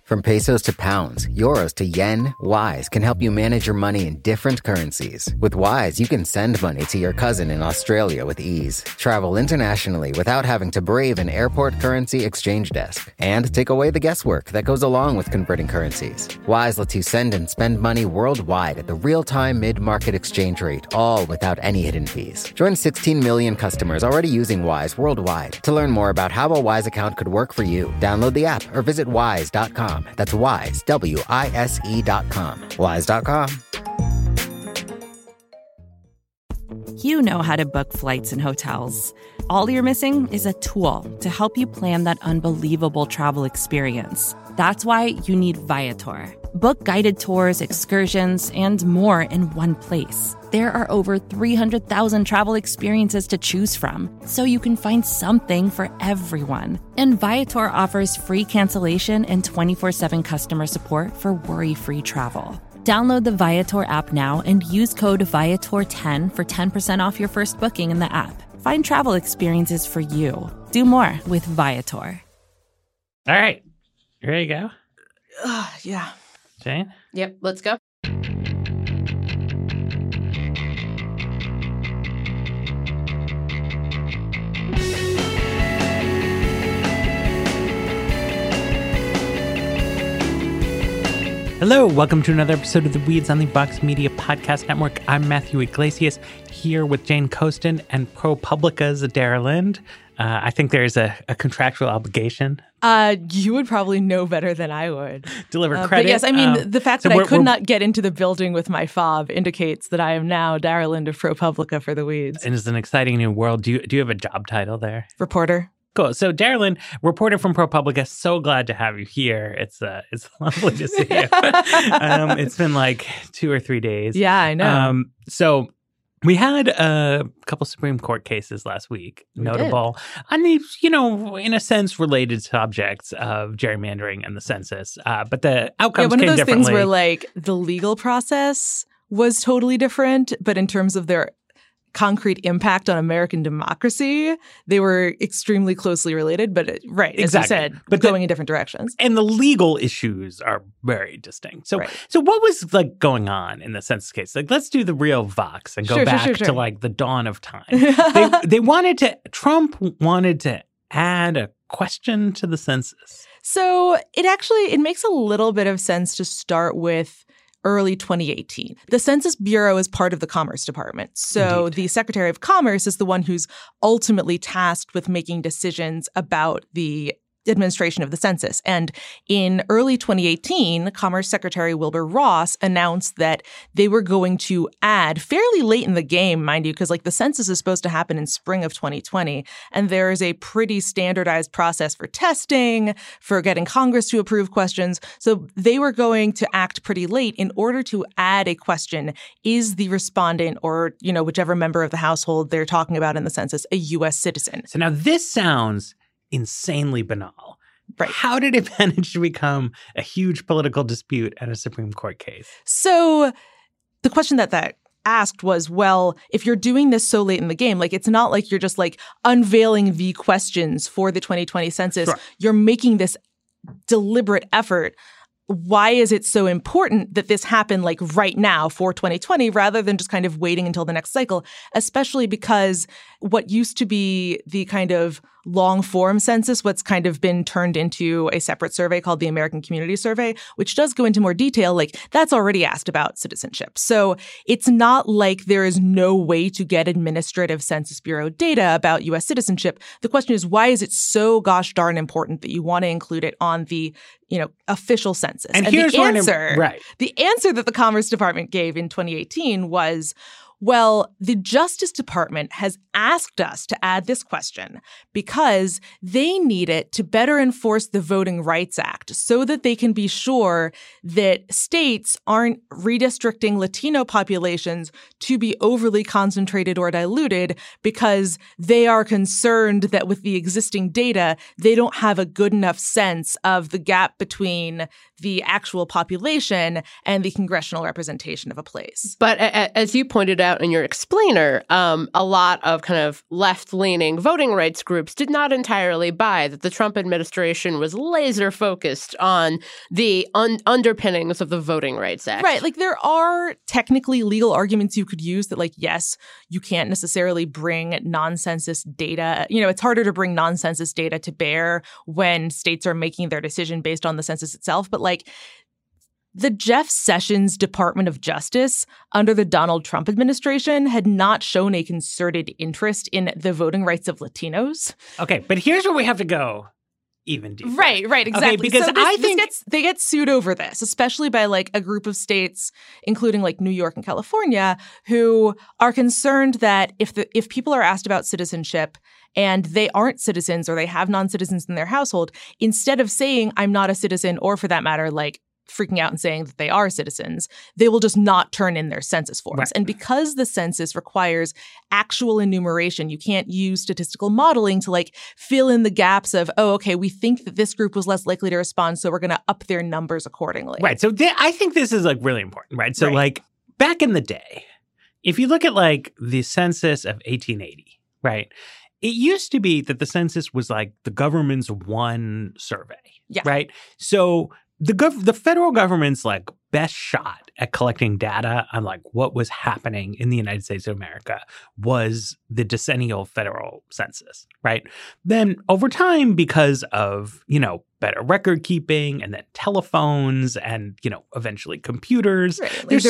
From pesos to pounds, euros to yen, Wise can help you manage your money in different currencies. With Wise, you can send money to your cousin in Australia with ease, travel internationally without having to brave an airport currency exchange desk, and take away the guesswork that goes along with converting currencies. Wise lets you send and spend money worldwide at the real-time mid-market exchange rate, all without any hidden fees. Join 16 million customers already using Wise worldwide. To learn more about how a Wise account could work for you, download the app or visit wise.com. That's Wise, WISE.com. Wise.com. You know how to book flights and hotels. All you're missing is a tool to help you plan that unbelievable travel experience. That's why you need Viator. Book guided tours, excursions, and more in one place. There are over 300,000 travel experiences to choose from, so you can find something for everyone. And Viator offers free cancellation and 24/7 customer support for worry-free travel. Download the Viator app now and use code Viator10 for 10% off your first booking in the app. Find travel experiences for you. Do more with Viator. All right. You ready to go? Yeah. Jane? Yep, let's go. Hello, welcome to another episode of The Weeds on the Vox Media Podcast Network. I'm Matthew Iglesias, here with Jane Coaston and ProPublica's Dara Lind. I think there's a contractual obligation. You would probably know better than I would. Deliver credit. But yes, I mean, the fact that I could not get into the building with my fob indicates that I am now Dara Lind of ProPublica for The Weeds. And it's an exciting new world. Do you have a job title there? Reporter. Cool. So, Dara Lind, reporter from ProPublica, so glad to have you here. It's lovely to see you. It's been like 2 or 3 days. Yeah, I know. So we had a couple Supreme Court cases last week, notable on the, in a sense, related subjects of gerrymandering and the census. But the outcomes came differently. One of those things where, like, the legal process was totally different, but in terms of their concrete impact on American democracy, they were extremely closely related, but as you said, but going in different directions. And the legal issues are very distinct. So, so what was like going on in the census case? Like, let's do the real Vox and go back to like the dawn of time. Trump wanted to add a question to the census. So it makes a little bit of sense to start with early 2018. The Census Bureau is part of the Commerce Department. So the Secretary of Commerce is the one who's ultimately tasked with making decisions about the administration of the census. And in early 2018, Commerce Secretary Wilbur Ross announced that they were going to add, fairly late in the game, mind you, because like the census is supposed to happen in spring of 2020. And there is a pretty standardized process for testing, for getting Congress to approve questions. So they were going to act pretty late in order to add a question. Is the respondent or, whichever member of the household they're talking about in the census a U.S. citizen? So now this sounds insanely banal. Right. How did it manage to become a huge political dispute at a Supreme Court case? So the question that asked was, well, if you're doing this so late in the game, like it's not like you're just like unveiling the questions for the 2020 census. Sure. You're making this deliberate effort. Why is it so important that this happen like right now for 2020 rather than just kind of waiting until the next cycle, especially because what used to be the kind of long form census, what's kind of been turned into a separate survey called the American Community Survey, which does go into more detail, like that's already asked about citizenship. So it's not like there is no way to get administrative Census Bureau data about U.S. citizenship. The question is, why is it so gosh darn important that you want to include it on the official census? And here's the answer, right. The answer that the Commerce Department gave in 2018 was, well, the Justice Department has asked us to add this question because they need it to better enforce the Voting Rights Act so that they can be sure that states aren't redistricting Latino populations to be overly concentrated or diluted because they are concerned that with the existing data, they don't have a good enough sense of the gap between the actual population and the congressional representation of a place. But as you pointed out in your explainer, a lot of kind of left-leaning voting rights groups did not entirely buy that the Trump administration was laser-focused on the underpinnings of the Voting Rights Act. Right. Like, there are technically legal arguments you could use that, like, yes, you can't necessarily bring non-census data. You know, it's harder to bring non-census data to bear when states are making their decision based on the census itself. But, like, the Jeff Sessions Department of Justice under the Donald Trump administration had not shown a concerted interest in the voting rights of Latinos. Okay, but here's where we have to go even deeper. Right, exactly. Okay, because so I think they get sued over this, especially by like a group of states, including like New York and California, who are concerned that if people are asked about citizenship and they aren't citizens or they have non-citizens in their household, instead of saying I'm not a citizen, or for that matter, like freaking out and saying that they are citizens, they will just not turn in their census forms. Right. And because the census requires actual enumeration, you can't use statistical modeling to like fill in the gaps of, oh, okay, we think that this group was less likely to respond, so we're going to up their numbers accordingly. Right. So I think this is like really important, right? So like back in the day, if you look at like the census of 1880, right? It used to be that the census was like the government's one survey, right? So the federal government's like best shot at collecting data on like what was happening in the United States of America was the decennial federal census, right? Then over time, because of, you know, better record keeping and then telephones and, you know, eventually computers. Right. Like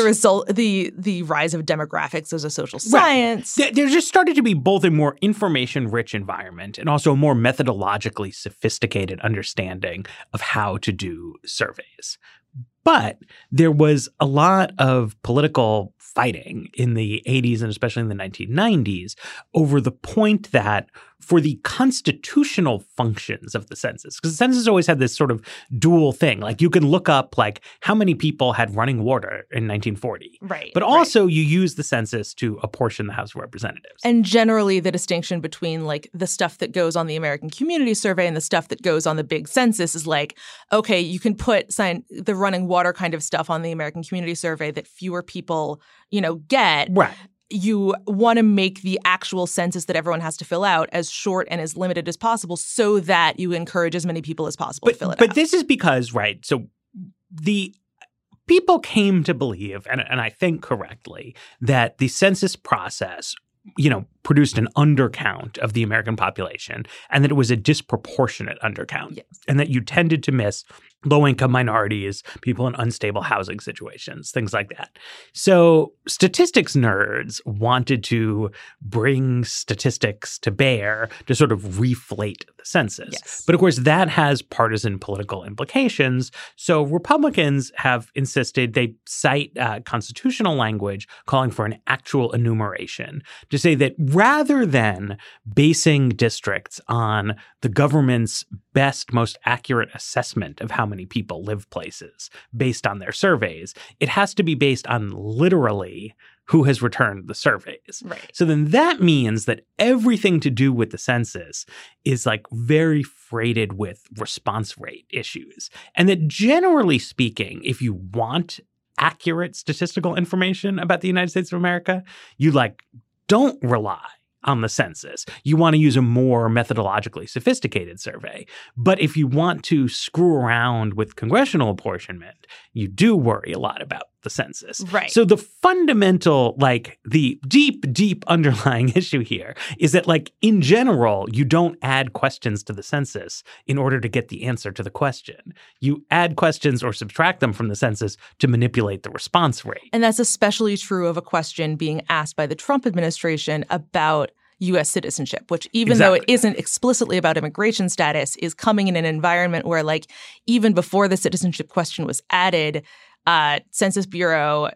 the rise of demographics as a social science. Right. There just started to be both a more information-rich environment and also a more methodologically sophisticated understanding of how to do surveys. But there was a lot of political fighting in the 80s and especially in the 1990s over the point that for the constitutional functions of the census, because the census always had this sort of dual thing. Like you can look up like how many people had running water in 1940. Right. But also you use the census to apportion the House of Representatives. And generally the distinction between like the stuff that goes on the American Community Survey and the stuff that goes on the big census is like, okay, you can put the running water kind of stuff on the American Community Survey that fewer people, you know, get. Right. You want to make the actual census that everyone has to fill out as short and as limited as possible so that you encourage as many people as possible to fill it out. But this is because, right, so the people came to believe, and I think correctly, that the census process, you know, produced an undercount of the American population and that it was a disproportionate undercount. Yes. And that you tended to miss low-income minorities, people in unstable housing situations, things like that. So statistics nerds wanted to bring statistics to bear to sort of reflate the census. Yes. But of course, that has partisan political implications. So Republicans have insisted, they cite constitutional language calling for an actual enumeration to say that rather than basing districts on the government's best, most accurate assessment of how many people live places based on their surveys, it has to be based on literally who has returned the surveys. Right. So then that means that everything to do with the census is like very freighted with response rate issues. And that generally speaking, if you want accurate statistical information about the United States of America, you like don't rely on the census. You want to use a more methodologically sophisticated survey. But if you want to screw around with congressional apportionment, you do worry a lot about the census. Right. So the fundamental, like the deep underlying issue here is that like in general, you don't add questions to the census in order to get the answer to the question. You add questions or subtract them from the census to manipulate the response rate. And that's especially true of a question being asked by the Trump administration about U.S. citizenship, which even though it isn't explicitly about immigration status, is coming in an environment where like even before the citizenship question was added, Census Bureau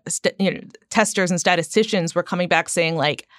testers and statisticians were coming back saying like,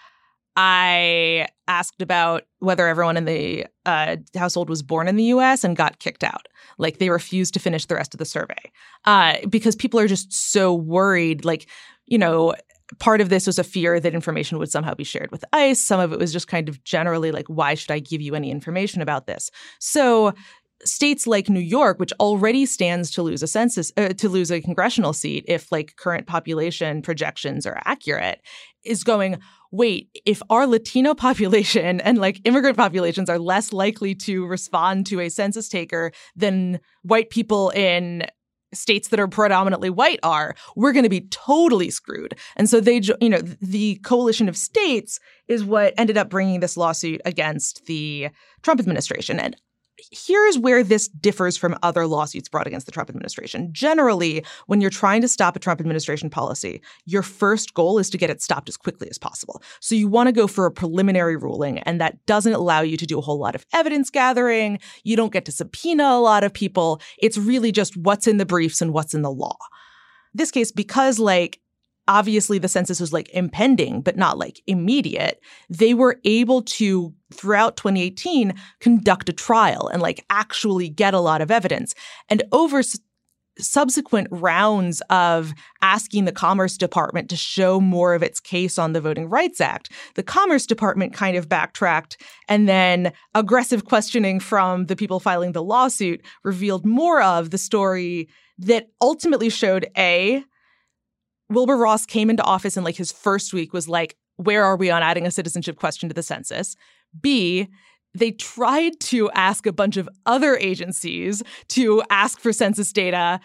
I asked about whether everyone in the household was born in the U.S. and got kicked out. Like they refused to finish the rest of the survey because people are just so worried. Like, you know, part of this was a fear that information would somehow be shared with ICE. Some of it was just kind of generally like, why should I give you any information about this? So states like New York, which already stands to lose a congressional seat if like current population projections are accurate, is going, wait, if our Latino population and like immigrant populations are less likely to respond to a census taker than white people in states that are predominantly white are, we're going to be totally screwed. And so the coalition of states is what ended up bringing this lawsuit against the Trump administration. And here's where this differs from other lawsuits brought against the Trump administration. Generally, when you're trying to stop a Trump administration policy, your first goal is to get it stopped as quickly as possible. So you want to go for a preliminary ruling, and that doesn't allow you to do a whole lot of evidence gathering. You don't get to subpoena a lot of people. It's really just what's in the briefs and what's in the law. This case, because obviously the census was impending, but not immediate, they were able to, throughout 2018, conduct a trial and actually get a lot of evidence. And over subsequent rounds of asking the Commerce Department to show more of its case on the Voting Rights Act, the Commerce Department kind of backtracked, and then aggressive questioning from the people filing the lawsuit revealed more of the story that ultimately showed, A, Wilbur Ross came into office and his first week was where are we on adding a citizenship question to the census? B, they tried to ask a bunch of other agencies to ask for census data,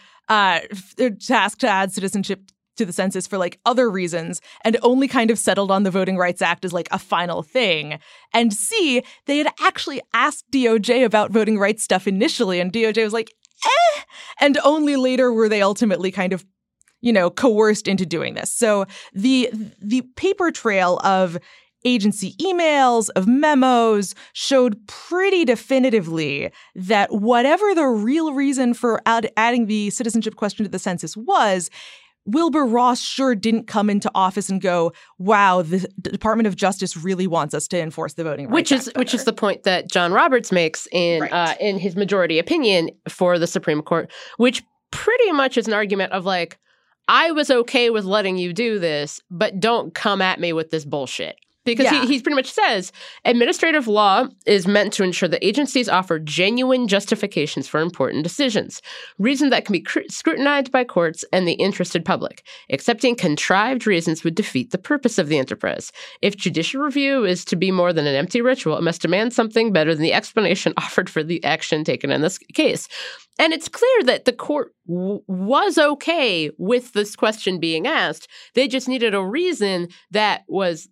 to ask to add citizenship to the census for other reasons, and only kind of settled on the Voting Rights Act as a final thing. And C, they had actually asked DOJ about voting rights stuff initially, and DOJ was and only later were they ultimately kind of coerced into doing this. So the paper trail of agency emails, of memos, showed pretty definitively that whatever the real reason for adding the citizenship question to the census was, Wilbur Ross sure didn't come into office and go, wow, the Department of Justice really wants us to enforce the Voting Rights Act better. Which is the point that John Roberts makes in his majority opinion for the Supreme Court, which pretty much is an argument of I was okay with letting you do this, but don't come at me with this bullshit. Because he pretty much says administrative law is meant to ensure that agencies offer genuine justifications for important decisions, reasons that can be scrutinized by courts and the interested public. Accepting contrived reasons would defeat the purpose of the enterprise. If judicial review is to be more than an empty ritual, it must demand something better than the explanation offered for the action taken in this case. And it's clear that the court was okay with this question being asked. They just needed a reason that was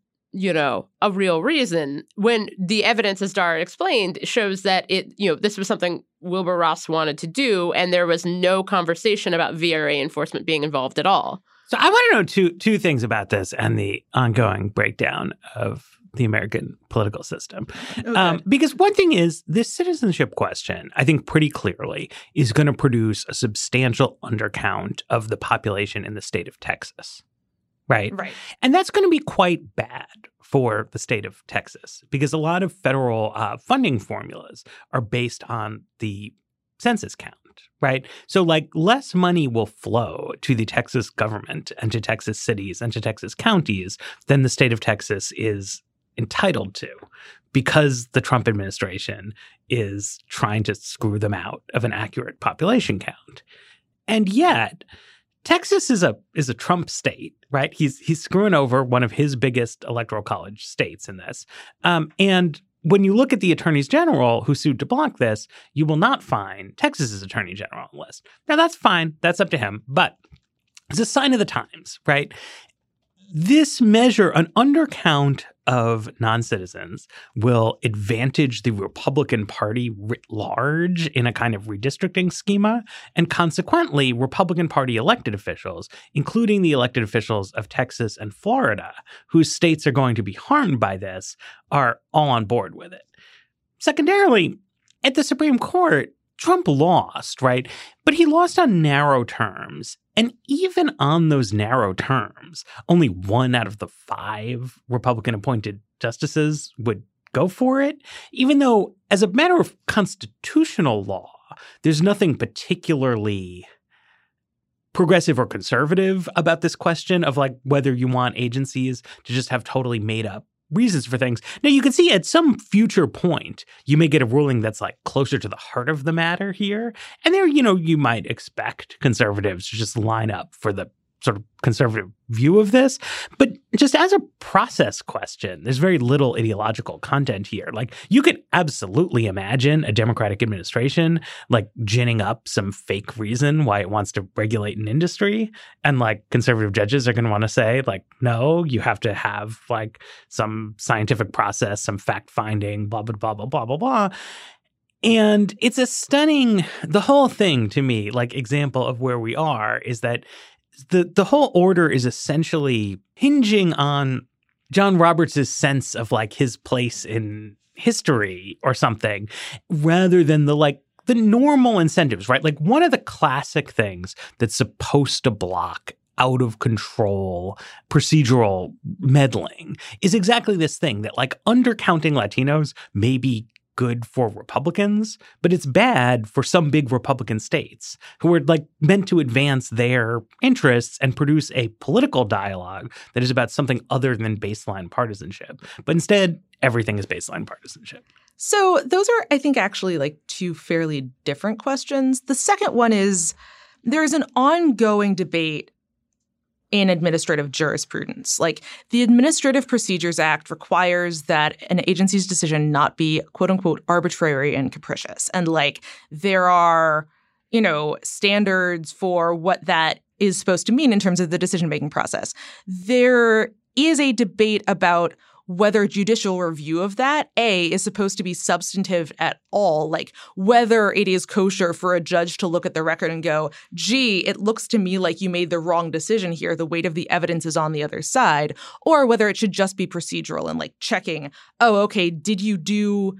a real reason, when the evidence, as Dara explained, shows that this was something Wilbur Ross wanted to do, and there was no conversation about VRA enforcement being involved at all. So I want to know two things about this and the ongoing breakdown of the American political system. Okay. Because one thing is, this citizenship question, I think pretty clearly, is going to produce a substantial undercount of the population in the state of Texas. Right. And that's going to be quite bad for the state of Texas, because a lot of federal funding formulas are based on the census count. Right. So less money will flow to the Texas government and to Texas cities and to Texas counties than the state of Texas is entitled to, because the Trump administration is trying to screw them out of an accurate population count. And yet Texas is a Trump state, right? He's screwing over one of his biggest electoral college states in this. And when you look at the attorneys general who sued to block this, you will not find Texas's attorney general on the list. Now, that's fine. That's up to him. But it's a sign of the times, right? This measure, an undercount of non-citizens, will advantage the Republican Party writ large in a kind of redistricting schema. And consequently, Republican Party elected officials, including the elected officials of Texas and Florida, whose states are going to be harmed by this, are all on board with it. Secondarily, at the Supreme Court, Trump lost, right? But he lost on narrow terms. And even on those narrow terms, only 1 out of the 5 Republican-appointed justices would go for it, even though, as a matter of constitutional law, there's nothing particularly progressive or conservative about this question of whether you want agencies to just have totally made up reasons for things. Now, you can see at some future point, you may get a ruling that's closer to the heart of the matter here. And there, you might expect conservatives to just line up for the sort of conservative view of this. But just as a process question, there's very little ideological content here. Like, you could absolutely imagine a Democratic administration like ginning up some fake reason why it wants to regulate an industry. And like conservative judges are going to want to say like, no, you have to have like some scientific process, some fact finding, blah, blah, blah, blah, blah, blah, blah. And it's a stunning, the whole thing to me, like example of where we are is that the whole order is essentially hinging on John Roberts' sense of like his place in history or something, rather than the normal incentives, right? Like, one of the classic things that's supposed to block out of control procedural meddling is exactly this thing that like undercounting Latinos may be good for Republicans, but it's bad for some big Republican states who are like meant to advance their interests and produce a political dialogue that is about something other than baseline partisanship. But instead, everything is baseline partisanship. So those are, I think, actually like two fairly different questions. The second one is there's an ongoing debate in administrative jurisprudence. Like, the Administrative Procedures Act requires that an agency's decision not be, quote unquote, arbitrary and capricious. And like, there are, standards for what that is supposed to mean in terms of the decision-making process. There is a debate about whether judicial review of that, A, is supposed to be substantive at all, like whether it is kosher for a judge to look at the record and go, gee, it looks to me like you made the wrong decision here. The weight of the evidence is on the other side, or whether it should just be procedural and like checking, oh, okay, did you do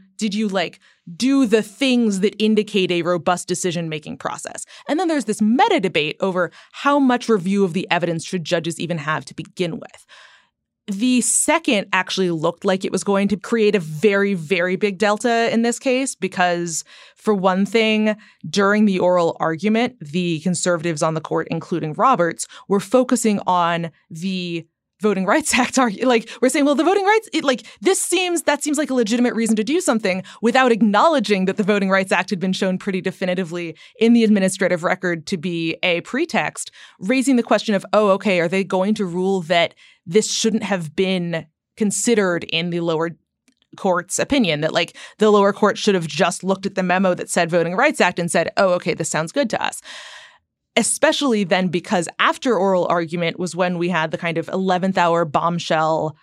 the things that indicate a robust decision-making process? And then there's this meta debate over how much review of the evidence should judges even have to begin with. The second actually looked like it was going to create a very, very big delta in this case because, for one thing, during the oral argument, the conservatives on the court, including Roberts, were focusing on the Voting Rights Act argument. Like, we're saying, well, the voting rights, that seems like a legitimate reason to do something, without acknowledging that the Voting Rights Act had been shown pretty definitively in the administrative record to be a pretext, raising the question of, oh, okay, are they going to rule that this shouldn't have been considered in the lower court's opinion, that like the lower court should have just looked at the memo that said Voting Rights Act and said, oh, okay, this sounds good to us. Especially then because after oral argument was when we had the kind of 11th hour bombshell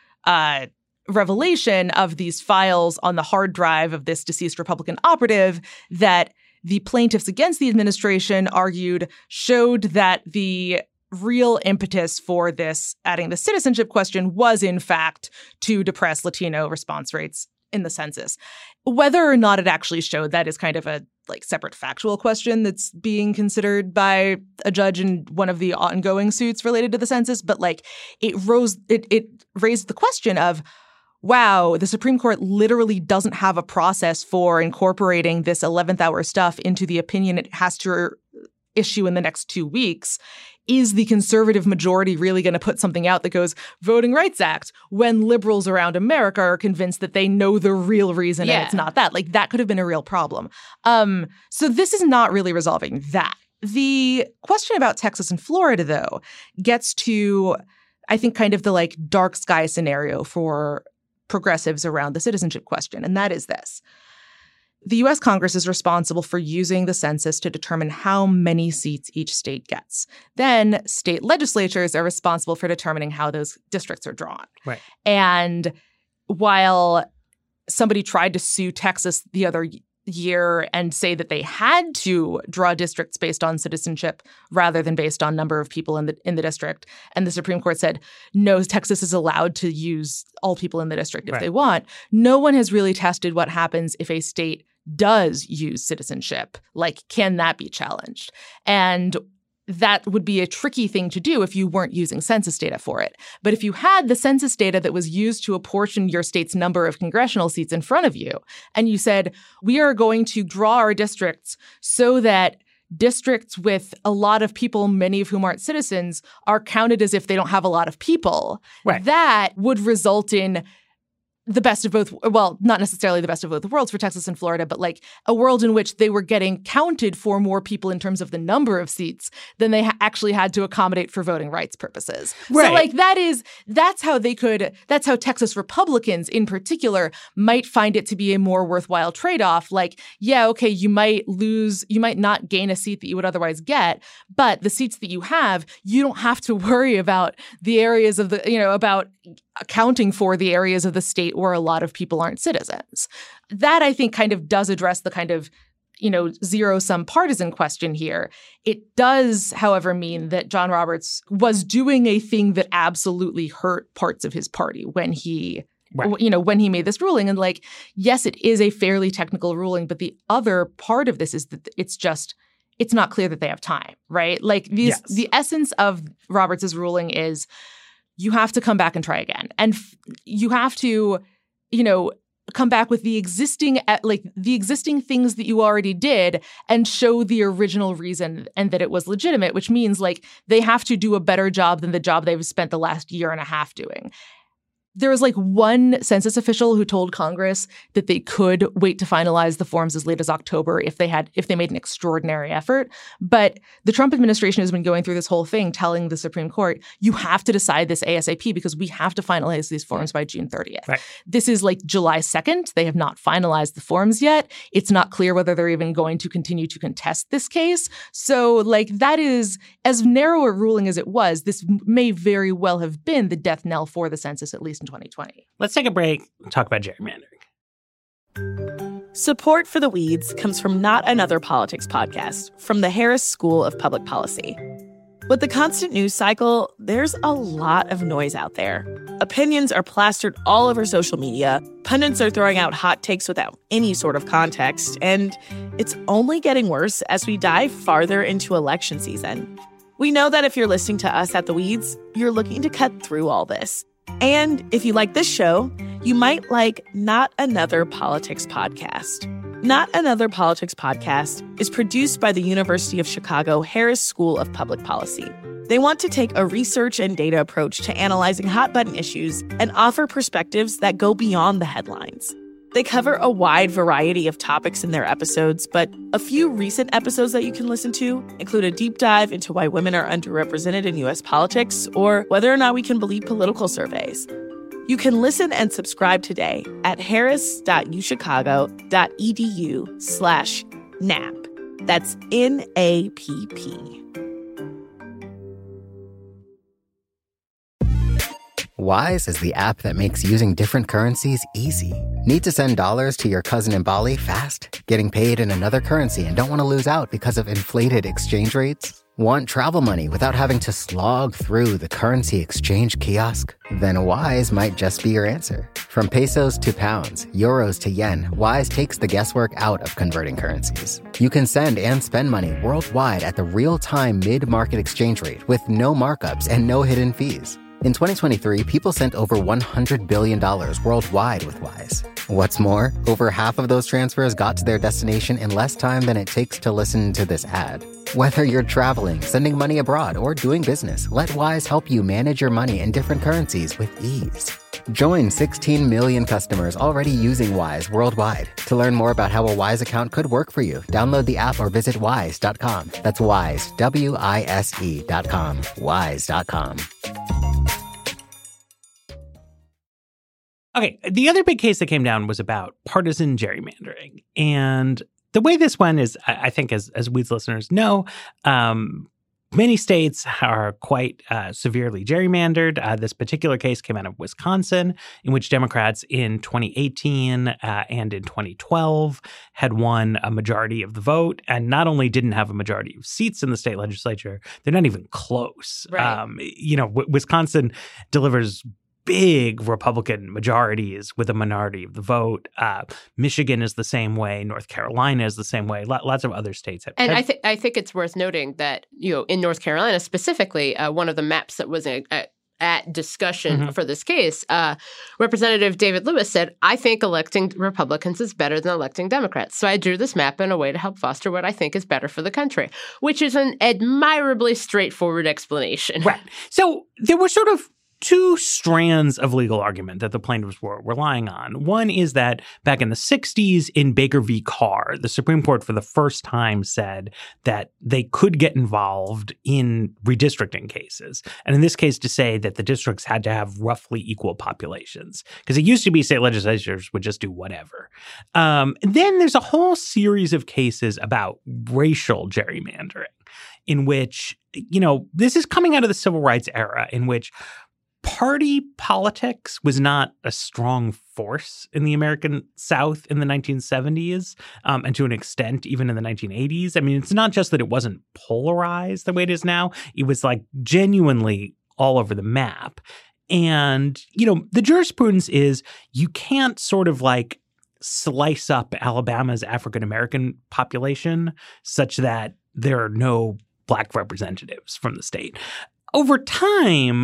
revelation of these files on the hard drive of this deceased Republican operative that the plaintiffs against the administration argued showed that the real impetus for this, adding the citizenship question, was in fact to depress Latino response rates in the census. Whether or not it actually showed that is kind of a separate factual question that's being considered by a judge in one of the ongoing suits related to the census. But it raised the question of, wow, the Supreme Court literally doesn't have a process for incorporating this 11th hour stuff into the opinion it has to issue in the next 2 weeks. Is the conservative majority really going to put something out that goes Voting Rights Act when liberals around America are convinced that they know the real reason and it's not that? That could have been a real problem. So this is not really resolving that. The question about Texas and Florida, though, gets to, I think, kind of the dark sky scenario for progressives around the citizenship question. And that is this. The U.S. Congress is responsible for using the census to determine how many seats each state gets. Then state legislatures are responsible for determining how those districts are drawn. Right. And while somebody tried to sue Texas the other year and say that they had to draw districts based on citizenship rather than based on number of people in the district, and the Supreme Court said, no, Texas is allowed to use all people in the district if they want, no one has really tested what happens if a state does use citizenship. Can that be challenged? And that would be a tricky thing to do if you weren't using census data for it. But if you had the census data that was used to apportion your state's number of congressional seats in front of you, and you said, we are going to draw our districts so that districts with a lot of people, many of whom aren't citizens, are counted as if they don't have a lot of people, that would result in the best of both, well, not necessarily the best of both worlds for Texas and Florida, but like a world in which they were getting counted for more people in terms of the number of seats than they actually had to accommodate for voting rights purposes. Right. So like that's how Texas Republicans in particular might find it to be a more worthwhile trade-off. Like, yeah, okay, you might not gain a seat that you would otherwise get, but the seats that you have, you don't have to worry about the areas of about accounting for the areas of the state where a lot of people aren't citizens. That, I think, kind of does address the kind of, zero-sum partisan question here. It does, however, mean that John Roberts was doing a thing that absolutely hurt parts of his party when he when he made this ruling. And like, yes, it is a fairly technical ruling, but the other part of this is that it's not clear that they have time, right? Like the essence of Roberts' ruling is you have to come back and try again. And you have to, come back with the existing things that you already did and show the original reason and that it was legitimate, which means like they have to do a better job than the job they've spent the last year and a half doing. There was like one census official who told Congress that they could wait to finalize the forms as late as October if they made an extraordinary effort. But the Trump administration has been going through this whole thing telling the Supreme Court, you have to decide this ASAP because we have to finalize these forms by June 30th. Right. This is like July 2nd. They have not finalized the forms yet. It's not clear whether they're even going to continue to contest this case. So like that is, as narrow a ruling as it was, this may very well have been the death knell for the census, at least in 2020. Let's take a break and talk about gerrymandering. Support for The Weeds comes from Not Another Politics podcast from the Harris School of Public Policy. With the constant news cycle, there's a lot of noise out there. Opinions are plastered all over social media, pundits are throwing out hot takes without any sort of context, and it's only getting worse as we dive farther into election season. We know that if you're listening to us at The Weeds, you're looking to cut through all this. And if you like this show, you might like Not Another Politics podcast. Not Another Politics podcast is produced by the University of Chicago Harris School of Public Policy. They want to take a research and data approach to analyzing hot-button issues and offer perspectives that go beyond the headlines. They cover a wide variety of topics in their episodes, but a few recent episodes that you can listen to include a deep dive into why women are underrepresented in U.S. politics or whether or not we can believe political surveys. You can listen and subscribe today at harris.uchicago.edu/NAP. That's NAPP. Wise is the app that makes using different currencies easy. Need to send dollars to your cousin in Bali fast? Getting paid in another currency and don't want to lose out because of inflated exchange rates? Want travel money without having to slog through the currency exchange kiosk? Then Wise might just be your answer. From pesos to pounds, euros to yen, Wise takes the guesswork out of converting currencies. You can send and spend money worldwide at the real-time mid-market exchange rate with no markups and no hidden fees. In 2023, people sent over $100 billion worldwide with Wise. What's more, over half of those transfers got to their destination in less time than it takes to listen to this ad. Whether you're traveling, sending money abroad, or doing business, let Wise help you manage your money in different currencies with ease. Join 16 million customers already using Wise worldwide. To learn more about how a Wise account could work for you, download the app or visit wise.com. That's Wise, WISE.com. Wise.com. Okay, the other big case that came down was about partisan gerrymandering. And the way this went is, I think, as Weeds listeners know, many states are quite severely gerrymandered. This particular case came out of Wisconsin, in which Democrats in 2018 and in 2012 had won a majority of the vote, and not only didn't have a majority of seats in the state legislature, they're not even close. Right. Wisconsin delivers big Republican majorities with a minority of the vote. Michigan is the same way. North Carolina is the same way. Lots of other states have. And I think it's worth noting that, in North Carolina specifically, one of the maps that was at discussion for this case, Representative David Lewis said, I think electing Republicans is better than electing Democrats. So I drew this map in a way to help foster what I think is better for the country, which is an admirably straightforward explanation. Right. So there were sort of two strands of legal argument that the plaintiffs were relying on. One is that back in the 60s in Baker v. Carr, the Supreme Court for the first time said that they could get involved in redistricting cases. And in this case, to say that the districts had to have roughly equal populations. Because it used to be state legislatures would just do whatever. And then there's a whole series of cases about racial gerrymandering in which, this is coming out of the civil rights era in which party politics was not a strong force in the American South in the 1970s, and to an extent, even in the 1980s. I mean, it's not just that it wasn't polarized the way it is now. It was like genuinely all over the map. And, the jurisprudence is you can't sort of like slice up Alabama's African-American population such that there are no Black representatives from the state. Over time,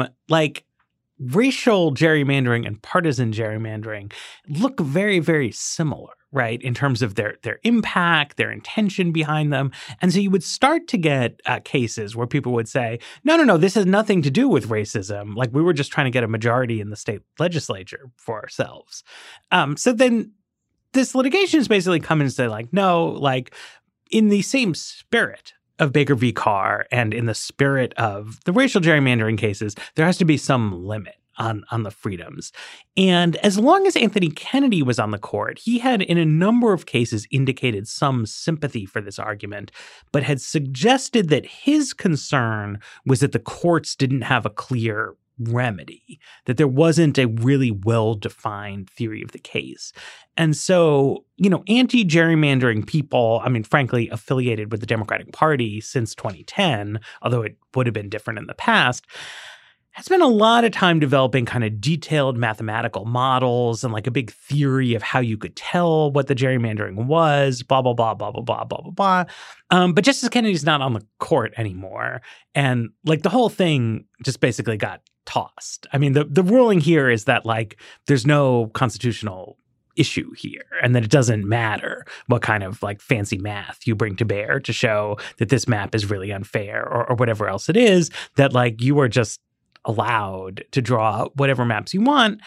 racial gerrymandering and partisan gerrymandering look very, very similar, right, in terms of their impact, their intention behind them. And so you would start to get cases where people would say, no, this has nothing to do with racism. We were just trying to get a majority in the state legislature for ourselves. So then this litigation is basically come in and say, no, in the same spirit of Baker v. Carr and in the spirit of the racial gerrymandering cases, there has to be some limit on the freedoms. And as long as Anthony Kennedy was on the court, he had in a number of cases indicated some sympathy for this argument, but had suggested that his concern was that the courts didn't have a clear remedy, that there wasn't a really well-defined theory of the case. And so, anti-gerrymandering people, frankly, affiliated with the Democratic Party since 2010, although it would have been different in the past, has spent a lot of time developing kind of detailed mathematical models and a big theory of how you could tell what the gerrymandering was, blah, blah, blah, blah, blah, blah, blah, blah, blah. But Justice Kennedy's not on the court anymore. And the whole thing just basically got tossed. The ruling here is that there's no constitutional issue here and that it doesn't matter what kind of fancy math you bring to bear to show that this map is really unfair or whatever else it is, that you are just allowed to draw whatever maps you want.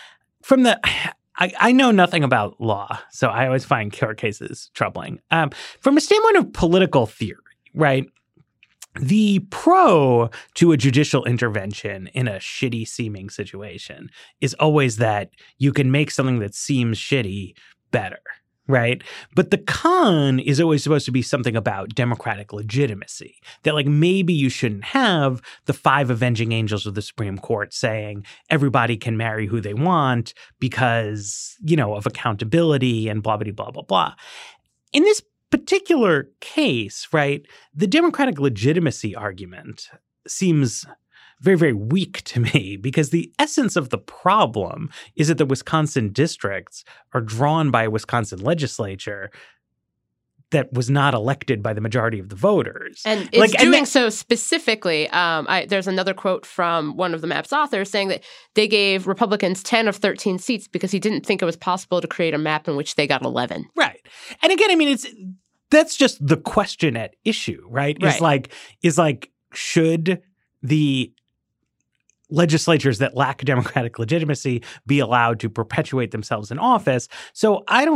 I know nothing about law, so I always find court cases troubling. From a standpoint of political theory, right? The pro to a judicial intervention in a shitty seeming situation is always that you can make something that seems shitty better, right? But the con is always supposed to be something about democratic legitimacy, that maybe you shouldn't have the 5 avenging angels of the Supreme Court saying everybody can marry who they want because, of accountability and blah, blah, blah, blah, blah. In this particular case, right, the democratic legitimacy argument seems very, very weak to me because the essence of the problem is that the Wisconsin districts are drawn by a Wisconsin legislature that was not elected by the majority of the voters. And it's so specifically. There's another quote from one of the map's authors saying that they gave Republicans 10 of 13 seats because he didn't think it was possible to create a map in which they got 11. Right. And again, that's just the question at issue, right? Right. Is should the legislatures that lack democratic legitimacy be allowed to perpetuate themselves in office? So I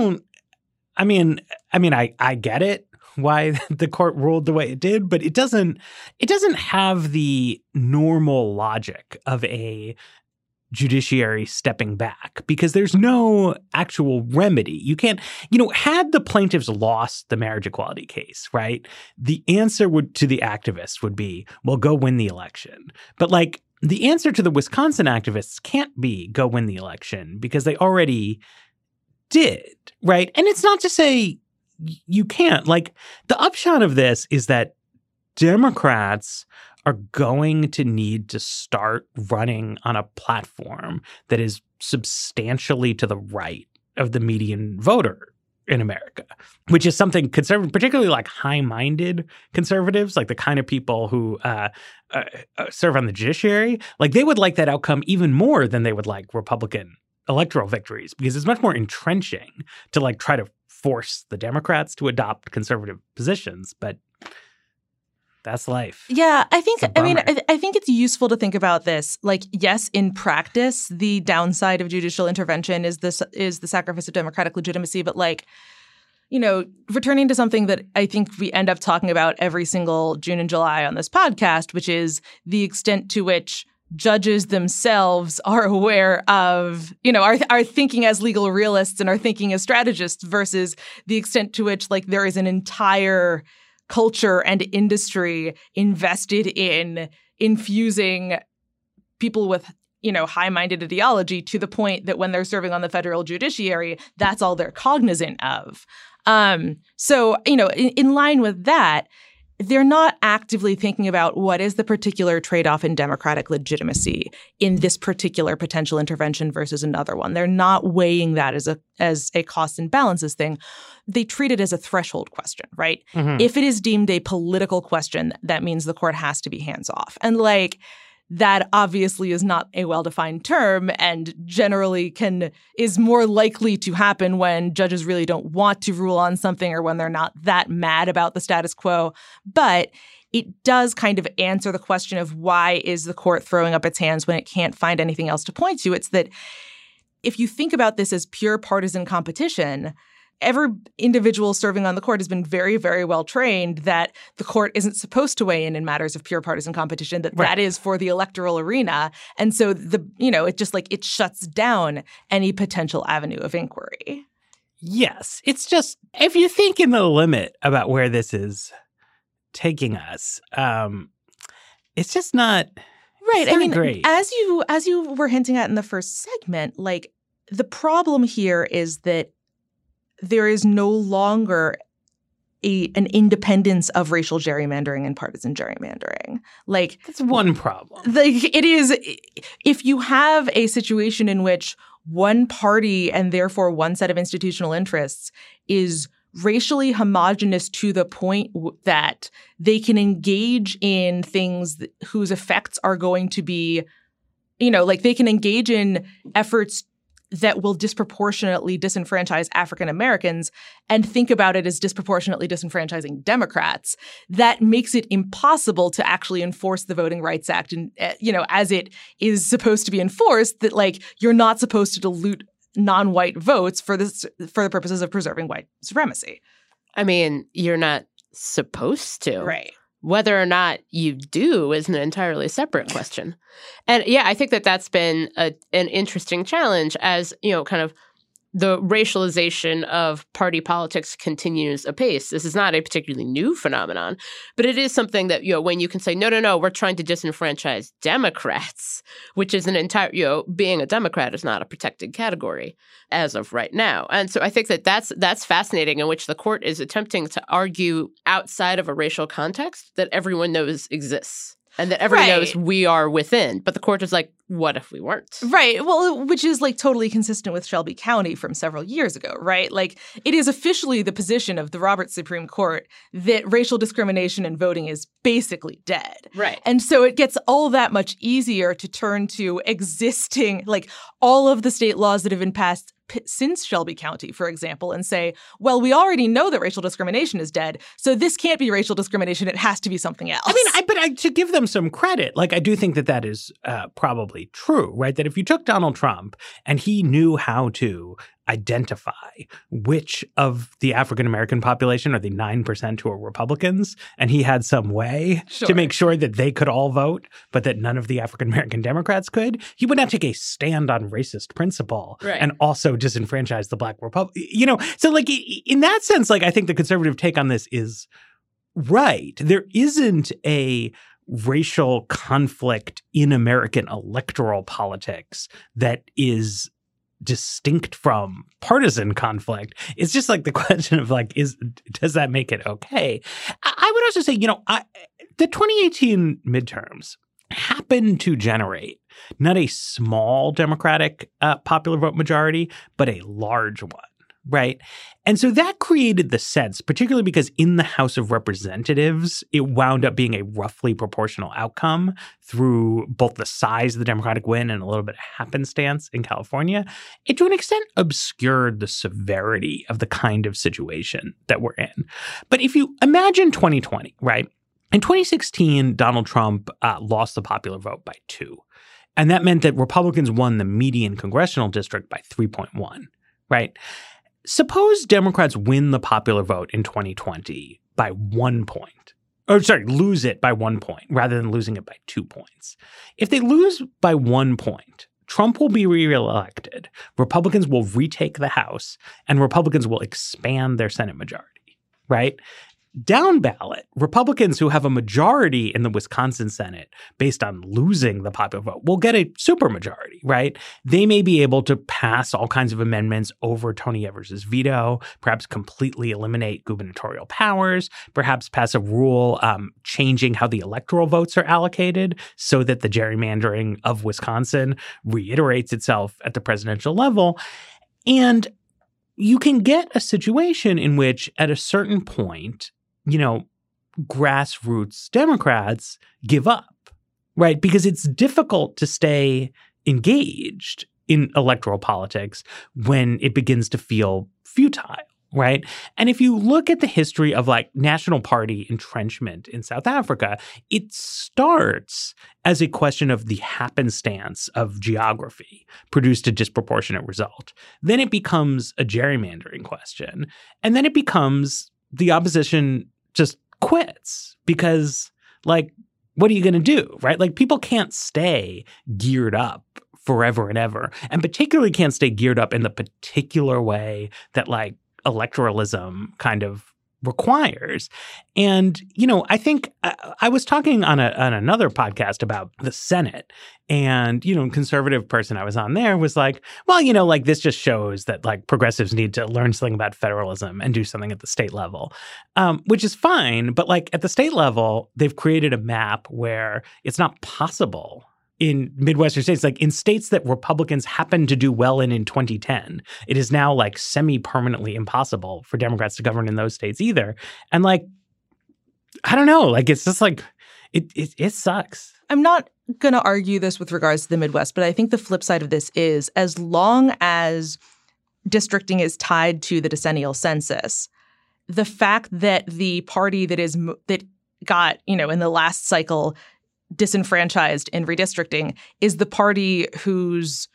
get it why the court ruled the way it did, but it doesn't have the normal logic of a judiciary stepping back because there's no actual remedy. You can't, had the plaintiffs lost the marriage equality case, right? The answer to the activists would be, well, go win the election. But the answer to the Wisconsin activists can't be go win the election because they already did, right? And it's not to say you can't. The upshot of this is that Democrats are going to need to start running on a platform that is substantially to the right of the median voter in America, which is something conservative, particularly high-minded conservatives, the kind of people who serve on the judiciary, they would like that outcome even more than they would like Republican electoral victories because it's much more entrenching to try to force the Democrats to adopt conservative positions. But That's life. Yeah, I think it's useful to think about this. Like, yes, in practice, the downside of judicial intervention is the sacrifice of democratic legitimacy. But like, you know, returning to something that I think we end up talking about every single June and July on this podcast, which is the extent to which judges themselves are aware of, you know, are thinking as legal realists and are thinking as strategists versus the extent to which like there is an entire culture and industry invested in infusing people with, you know, high-minded ideology to the point that when they're serving on the federal judiciary, that's all they're cognizant of. So, you know, in line with that, they're not actively thinking about what is the particular trade-off in democratic legitimacy in this particular potential intervention versus another one. They're not weighing that as a cost and balances thing. They treat it as a threshold question, right? Mm-hmm. If it is deemed a political question, that means the court has to be hands-off. And like, that obviously is not a well-defined term and generally is more likely to happen when judges really don't want to rule on something or when they're not that mad about the status quo. But it does kind of answer the question of why is the court throwing up its hands when it can't find anything else to point to. It's that if you think about this as pure partisan competition, every individual serving on the court has been very, very well trained that the court isn't supposed to weigh in matters of pure partisan competition, that is for the electoral arena. And so it just like it shuts down any potential avenue of inquiry. Yes. It's just, if you think in the limit about where this is taking us, it's just not right. I mean, great. As you were hinting at in the first segment, like the problem here is that there is no longer an independence of racial gerrymandering and partisan gerrymandering. Like, that's one problem. Like, it is, if you have a situation in which one party and therefore one set of institutional interests is racially homogenous to the point that they can engage in things whose effects are going to be, you know, like they can engage in efforts that will disproportionately disenfranchise African Americans and think about it as disproportionately disenfranchising Democrats, that makes it impossible to actually enforce the Voting Rights Act and, you know, as it is supposed to be enforced, that like you're not supposed to dilute non-white votes for the purposes of preserving white supremacy. I mean, you're not supposed to. Right. Whether or not you do is an entirely separate question. And yeah, I think that that's been an interesting challenge as, you know, kind of the racialization of party politics continues apace. This is not a particularly new phenomenon, but it is something that, you know, when you can say, no, we're trying to disenfranchise Democrats, which is an entire, you know, being a Democrat is not a protected category as of right now. And so I think that that's fascinating, in which the court is attempting to argue outside of a racial context that everyone knows exists. And that everyone knows we are within. But the court is like, what if we weren't? Right. Well, which is like totally consistent with Shelby County from several years ago, right? Like it is officially the position of the Roberts Supreme Court that racial discrimination in voting is basically dead. Right. And so it gets all that much easier to turn to existing, like all of the state laws that have been passed since Shelby County, for example, and say, well, we already know that racial discrimination is dead, so this can't be racial discrimination. It has to be something else. I mean, but to give them some credit, like I do think that is probably true, right? That if you took Donald Trump and he knew how to identify which of the African-American population are the 9% who are Republicans, and he had some way to make sure that they could all vote, but that none of the African-American Democrats could, he would not take a stand on racist principle and also disenfranchise the Black Republic. You know, so like in that sense, like I think the conservative take on this is right. There isn't a racial conflict in American electoral politics that is distinct from partisan conflict. It's just like the question of like, does that make it okay? I would also say, you know, the 2018 midterms happened to generate not a small Democratic popular vote majority, but a large one. Right. And so that created the sense, particularly because in the House of Representatives, it wound up being a roughly proportional outcome through both the size of the Democratic win and a little bit of happenstance in California. It, to an extent, obscured the severity of the kind of situation that we're in. But if you imagine 2020, right? In 2016, Donald Trump lost the popular vote by 2. And that meant that Republicans won the median congressional district by 3.1, right? Suppose Democrats win the popular vote in 2020 by 1 point. Lose it by 1 point rather than losing it by 2 points. If they lose by 1 point, Trump will be reelected, Republicans will retake the House, and Republicans will expand their Senate majority, right? Down ballot, Republicans who have a majority in the Wisconsin Senate based on losing the popular vote will get a supermajority, right? They may be able to pass all kinds of amendments over Tony Evers' veto, perhaps completely eliminate gubernatorial powers, perhaps pass a rule changing how the electoral votes are allocated so that the gerrymandering of Wisconsin reiterates itself at the presidential level. And you can get a situation in which at a certain point, grassroots Democrats give up, right? Because it's difficult to stay engaged in electoral politics when it begins to feel futile, right? And if you look at the history of national party entrenchment in South Africa, it starts as a question of the happenstance of geography produced a disproportionate result. Then it becomes a gerrymandering question. And then it becomes the opposition just quits because, what are you going to do, right? People can't stay geared up forever and ever, and particularly can't stay geared up in the particular way that, electoralism kind of requires. And, I think I was talking on another podcast about the Senate, and, a conservative person I was on there was like, well, this just shows that progressives need to learn something about federalism and do something at the state level, which is fine. But at the state level, they've created a map where it's not possible in Midwestern states, in states that Republicans happened to do well in 2010, it is now semi-permanently impossible for Democrats to govern in those states either. And I don't know, it's just it sucks. I'm not going to argue this with regards to the Midwest, but I think the flip side of this is as long as districting is tied to the decennial census, the fact that the party that got, in the last cycle disenfranchised in redistricting is the party whose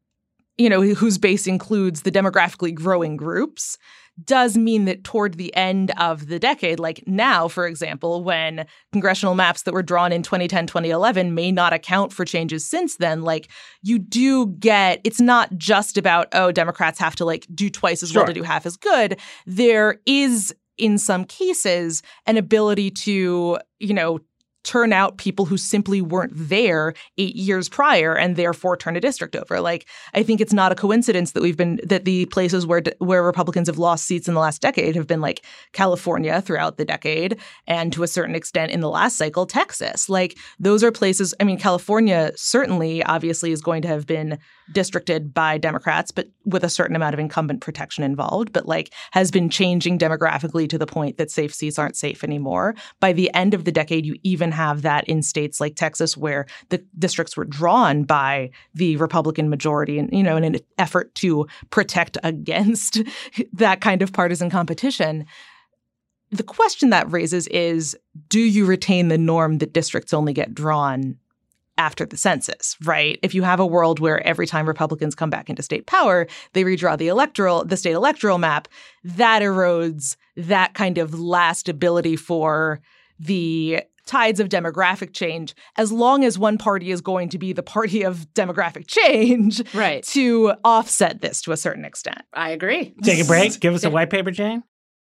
base includes the demographically growing groups does mean that toward the end of the decade, now, for example, when congressional maps that were drawn in 2010, 2011 may not account for changes since then, you do get, it's not just about, Democrats have to do twice as well to do half as good. There is, in some cases, an ability to, turn out people who simply weren't there 8 years prior and therefore turn a district over. I think it's not a coincidence that the places where Republicans have lost seats in the last decade have been California throughout the decade, and to a certain extent in the last cycle, Texas. Those are places, California certainly obviously is going to have been districted by Democrats, but with a certain amount of incumbent protection involved, but has been changing demographically to the point that safe seats aren't safe anymore. By the end of the decade, you even have that in states like Texas, where the districts were drawn by the Republican majority and, in an effort to protect against that kind of partisan competition. The question that raises is, do you retain the norm that districts only get drawn after the census, right? If you have a world where every time Republicans come back into state power, they redraw the state electoral map, that erodes that kind of last ability for the tides of demographic change, as long as one party is going to be the party of demographic change, right, to offset this to a certain extent. I agree. Take a break. Give us a white paper, Jane.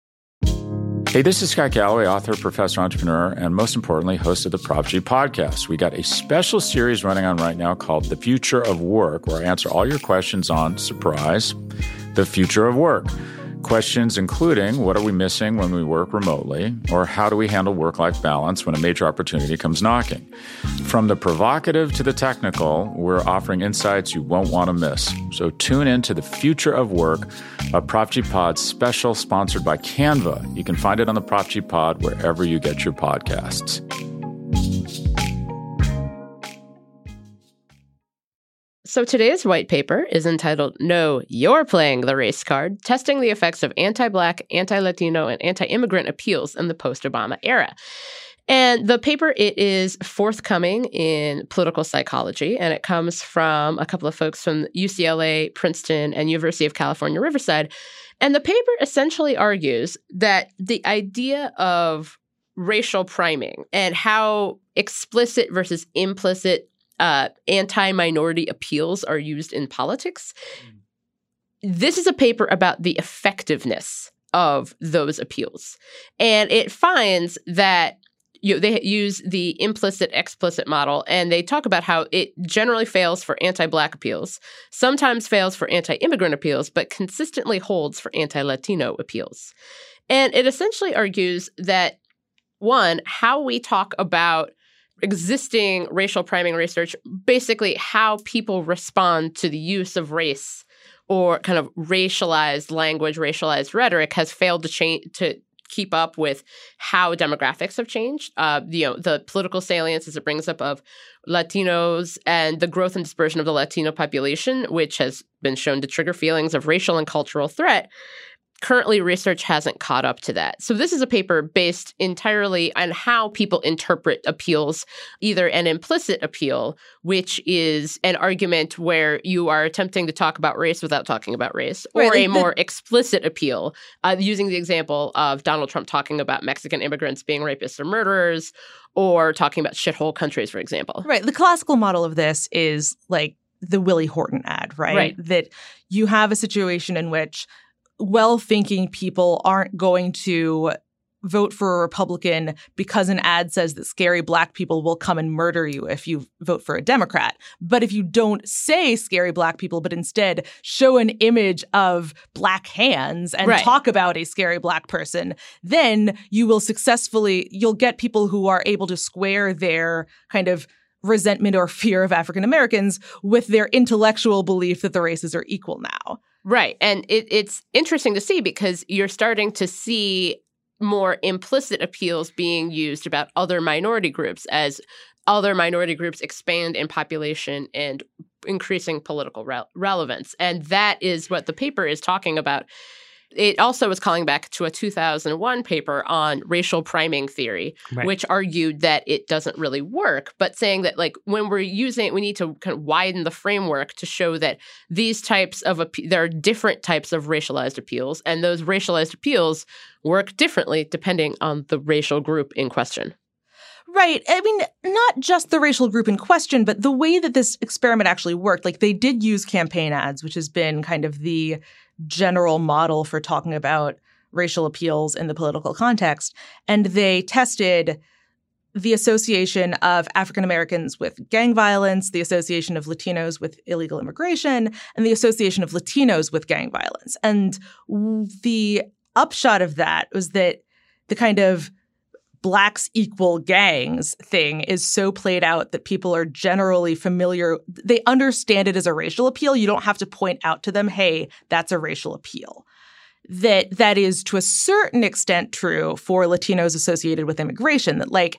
Hey, this is Scott Galloway, author, professor, entrepreneur, and most importantly, host of the Prop G podcast. We got a special series running on right now called The Future of Work, where I answer all your questions on, surprise, the future of work. Questions including, what are we missing when we work remotely? Or how do we handle work-life balance when a major opportunity comes knocking? From the provocative to the technical, we're offering insights you won't want to miss. So tune in to The Future of Work, a Prop G Pod special sponsored by Canva. You can find it on the Prop G Pod wherever you get your podcasts. So today's white paper is entitled No, You're Playing the Race Card, Testing the Effects of Anti-Black, Anti-Latino, and Anti-Immigrant Appeals in the Post-Obama Era. And the paper, it is forthcoming in Political Psychology, and it comes from a couple of folks from UCLA, Princeton, and University of California, Riverside. And the paper essentially argues that the idea of racial priming and how explicit versus implicit anti-minority appeals are used in politics, this is a paper about the effectiveness of those appeals. And it finds that they use the implicit-explicit model, and they talk about how it generally fails for anti-Black appeals, sometimes fails for anti-immigrant appeals, but consistently holds for anti-Latino appeals. And it essentially argues that, one, how we talk about existing racial priming research, basically how people respond to the use of race or kind of racialized language, racialized rhetoric, has failed to keep up with how demographics have changed. The political salience, as it brings up, of Latinos and the growth and dispersion of the Latino population, which has been shown to trigger feelings of racial and cultural threat. Currently, research hasn't caught up to that. So this is a paper based entirely on how people interpret appeals, either an implicit appeal, which is an argument where you are attempting to talk about race without talking about race, or a more explicit appeal, using the example of Donald Trump talking about Mexican immigrants being rapists or murderers, or talking about shithole countries, for example. Right. The classical model of this is like the Willie Horton ad, right? That you have a situation in which well-thinking people aren't going to vote for a Republican because an ad says that scary Black people will come and murder you if you vote for a Democrat. But if you don't say scary Black people, but instead show an image of Black hands and talk about a scary Black person, then you'll get people who are able to square their kind of resentment or fear of African Americans with their intellectual belief that the races are equal now. Right. And it's interesting to see because you're starting to see more implicit appeals being used about other minority groups as other minority groups expand in population and increasing political relevance. And that is what the paper is talking about. It also was calling back to a 2001 paper on racial priming theory, which argued that it doesn't really work, but saying that like when we're using it, we need to kind of widen the framework to show that these types of there are different types of racialized appeals, and those racialized appeals work differently depending on the racial group in question. Right. I mean, not just the racial group in question, but the way that this experiment actually worked. Like they did use campaign ads, which has been kind of the general model for talking about racial appeals in the political context. And they tested the association of African Americans with gang violence, the association of Latinos with illegal immigration, and the association of Latinos with gang violence. And the upshot of that was that the kind of Blacks equal gangs thing is so played out that people are generally familiar. They understand it as a racial appeal. You don't have to point out to them, hey, that's a racial appeal. That is to a certain extent true for Latinos associated with immigration, that like,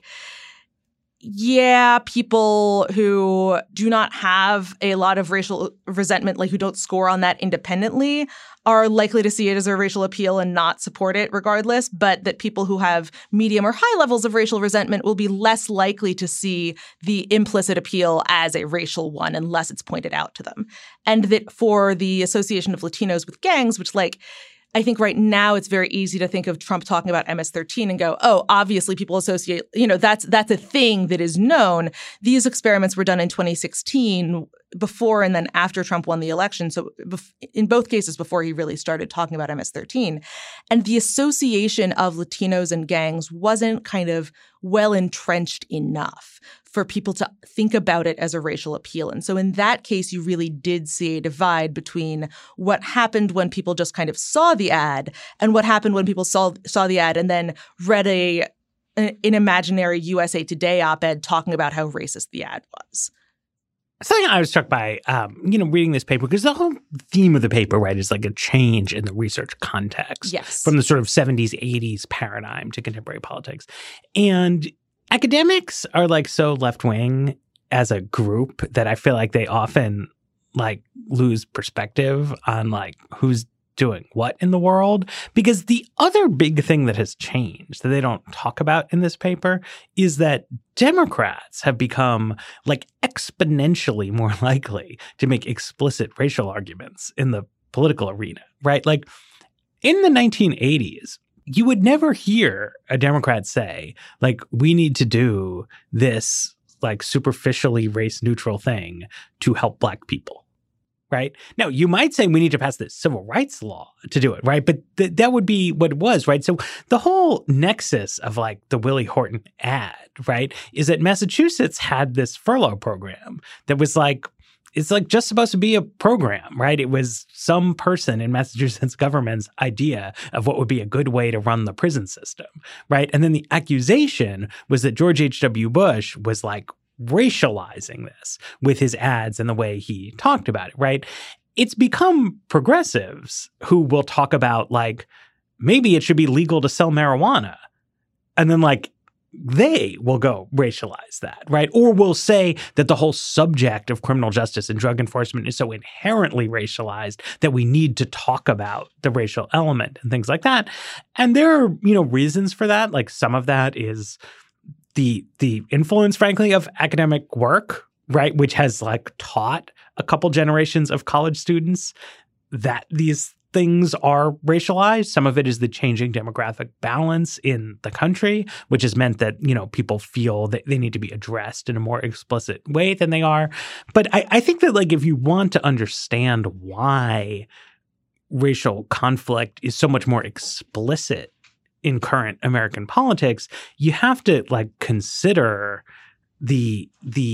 yeah, people who do not have a lot of racial resentment, like who don't score on that independently, are likely to see it as a racial appeal and not support it regardless, but that people who have medium or high levels of racial resentment will be less likely to see the implicit appeal as a racial one unless it's pointed out to them. And that for the association of Latinos with gangs, which like I think right now it's very easy to think of Trump talking about MS-13 and go, oh, obviously people associate, that's a thing that is known. These experiments were done in 2016 before and then after Trump won the election. So in both cases before he really started talking about MS-13. And the association of Latinos and gangs wasn't kind of well entrenched enough for people to think about it as a racial appeal. And so in that case, you really did see a divide between what happened when people just kind of saw the ad and what happened when people saw the ad and then read an imaginary USA Today op-ed talking about how racist the ad was. Something I was struck by, reading this paper, because the whole theme of the paper, right, is like a change in the research context from the sort of 70s, 80s paradigm to contemporary politics. And academics are like so left-wing as a group that I feel like they often like lose perspective on like who's doing what in the world? Because the other big thing that has changed that they don't talk about in this paper is that Democrats have become like exponentially more likely to make explicit racial arguments in the political arena, right? Like in the 1980s, you would never hear a Democrat say, like, we need to do this like superficially race neutral thing to help Black people. Right? Now, you might say we need to pass this civil rights law to do it, right? But that would be what it was, right? So the whole nexus of like the Willie Horton ad, right, is that Massachusetts had this furlough program that was like, it's like just supposed to be a program, right? It was some person in Massachusetts government's idea of what would be a good way to run the prison system, right? And then the accusation was that George H.W. Bush was like racializing this with his ads and the way he talked about it, right? It's become progressives who will talk about like, maybe it should be legal to sell marijuana. And then like, they will go racialize that, right? Or will say that the whole subject of criminal justice and drug enforcement is so inherently racialized that we need to talk about the racial element and things like that. And there are, reasons for that. Like some of that is the influence, frankly, of academic work, right, which has like taught a couple generations of college students that these things are racialized. Some of it is the changing demographic balance in the country, which has meant that, people feel that they need to be addressed in a more explicit way than they are. But I think that like if you want to understand why racial conflict is so much more explicit in current American politics, you have to like consider the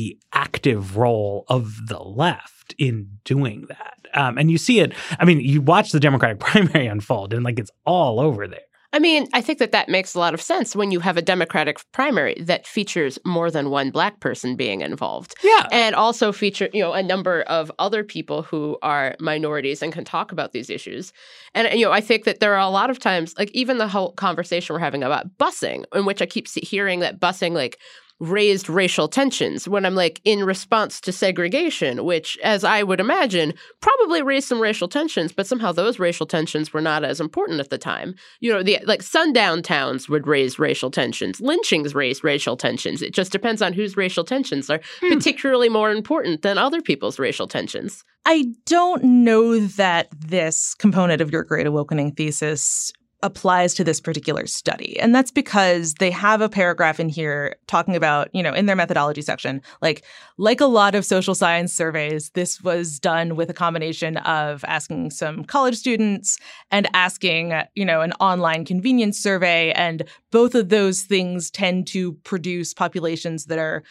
active role of the left in doing that. And you see it, you watch the Democratic primary unfold and like it's all over there. I think that makes a lot of sense when you have a Democratic primary that features more than one Black person being involved. Yeah. And also feature, a number of other people who are minorities and can talk about these issues. And, I think that there are a lot of times, like even the whole conversation we're having about busing, in which I keep hearing that busing, like, raised racial tensions when I'm like in response to segregation, which, as I would imagine, probably raised some racial tensions, but somehow those racial tensions were not as important at the time. The like sundown towns would raise racial tensions. Lynchings raised racial tensions. It just depends on whose racial tensions are particularly more important than other people's racial tensions. I don't know that this component of your Great Awakening thesis applies to this particular study. And that's because they have a paragraph in here talking about, in their methodology section, like a lot of social science surveys, this was done with a combination of asking some college students and asking, an online convenience survey. And both of those things tend to produce populations that are,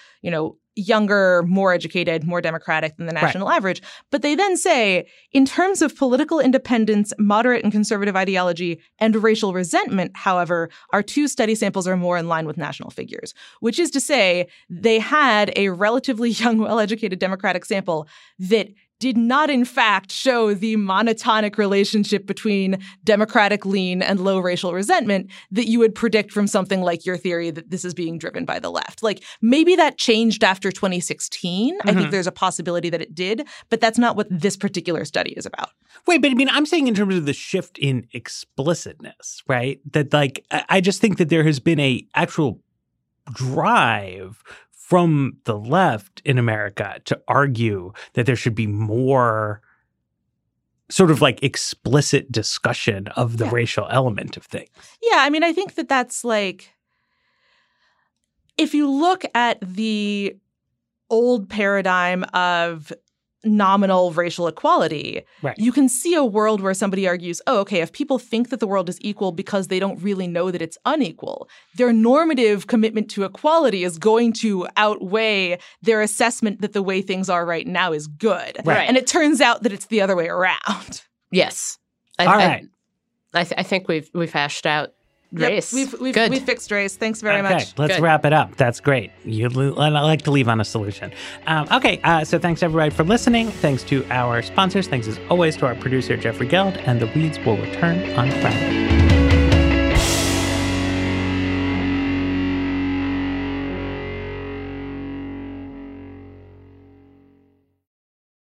younger, more educated, more democratic than the national average. But they then say, in terms of political independence, moderate and conservative ideology, and racial resentment, however, our two study samples are more in line with national figures, which is to say they had a relatively young, well-educated Democratic sample that did not, in fact, show the monotonic relationship between Democratic lean and low racial resentment that you would predict from something like your theory that this is being driven by the left. Like, maybe that changed after 2016. I think there's a possibility that it did, but that's not what this particular study is about. Wait, but I'm saying in terms of the shift in explicitness, right? That, like, I just think that there has been a actual drive from the left in America to argue that there should be more sort of like explicit discussion of the racial element of things. Yeah, I think that that's like, if you look at the old paradigm of nominal racial equality, you can see a world where somebody argues, if people think that the world is equal because they don't really know that it's unequal, their normative commitment to equality is going to outweigh their assessment that the way things are right now is good. Right. And it turns out that it's the other way around. Yes. All right. I think we've hashed out race. We've fixed race. Thanks very much. Let's wrap it up. That's great. I like to leave on a solution. So thanks everybody for listening. Thanks to our sponsors. Thanks as always to our producer, Jeffrey Geld. And The Weeds will return on Friday.